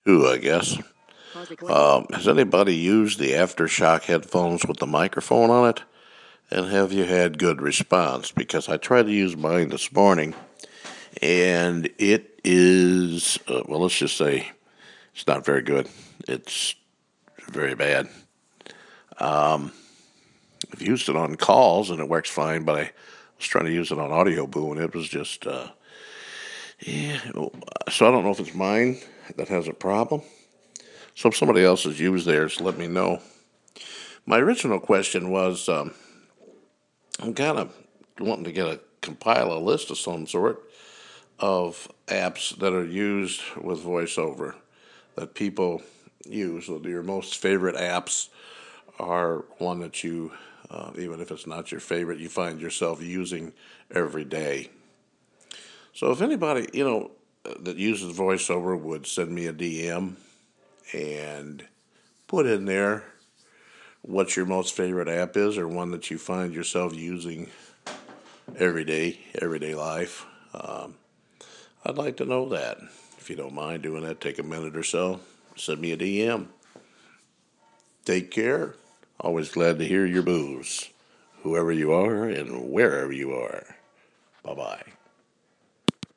Who, I guess. Has anybody used the Aftershock headphones with the microphone on it? And have you had good response? Because I tried to use mine this morning, and it is, well, let's just say it's not very good. It's very bad. I've used it on calls, and it works fine, but I was trying to use it on Audio Boo, and it was just, yeah. So I don't know if it's mine that has a problem. So if somebody else has used theirs, let me know. My original question was, I'm kind of wanting to compile a list of some sort of apps that are used with voiceover that people use. So your most favorite apps are one that you, even if it's not your favorite, you find yourself using every day. So if anybody, that uses voiceover would send me a DM and put in there what your most favorite app is, or one that you find yourself using everyday life. I'd like to know that. If you don't mind doing that, take a minute or so, send me a DM. Take care. Always glad to hear your boos, whoever you are and wherever you are. Bye-bye.